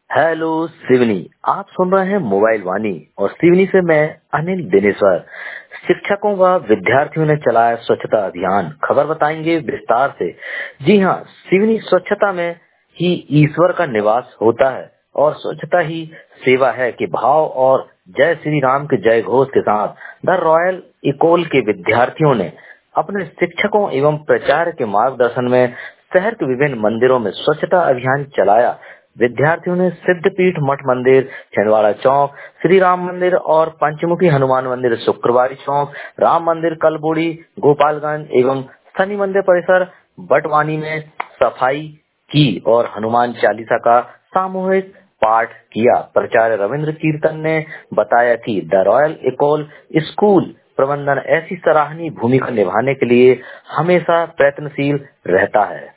Hello Seoni. आप सुन रहे हैं मोबाइल वाणी और सिवनी से मैं अनिल दिनेश्वर। शिक्षकों व विद्यार्थियों ने चलाया स्वच्छता अभियान, खबर बताएंगे विस्तार से। जी हाँ, सिवनी स्वच्छता में ही ईश्वर का निवास होता है और स्वच्छता ही सेवा है के भाव और जय श्री राम के जय घोष के साथ द रॉयल इकोल के विद्यार्थियों ने अपने शिक्षकों एवं प्राचार्य के मार्गदर्शन में शहर के विभिन्न मंदिरों में स्वच्छता अभियान चलाया। विद्यार्थियों ने सिद्धपीठ मठ मंदिर, छिंदवाड़ा चौक, श्री राम मंदिर और पंचमुखी हनुमान मंदिर, शुक्रवारी चौक, राम मंदिर कलबोड़ी, गोपालगंज एवं शनि मंदिर परिसर बटवानी में सफाई की और हनुमान चालीसा का सामूहिक पाठ किया। प्राचार्य रविंद्र कीर्तन ने बताया कि द रॉयल इकोल स्कूल प्रबंधन ऐसी सराहनीय भूमिका निभाने के लिए हमेशा प्रयत्नशील रहता है।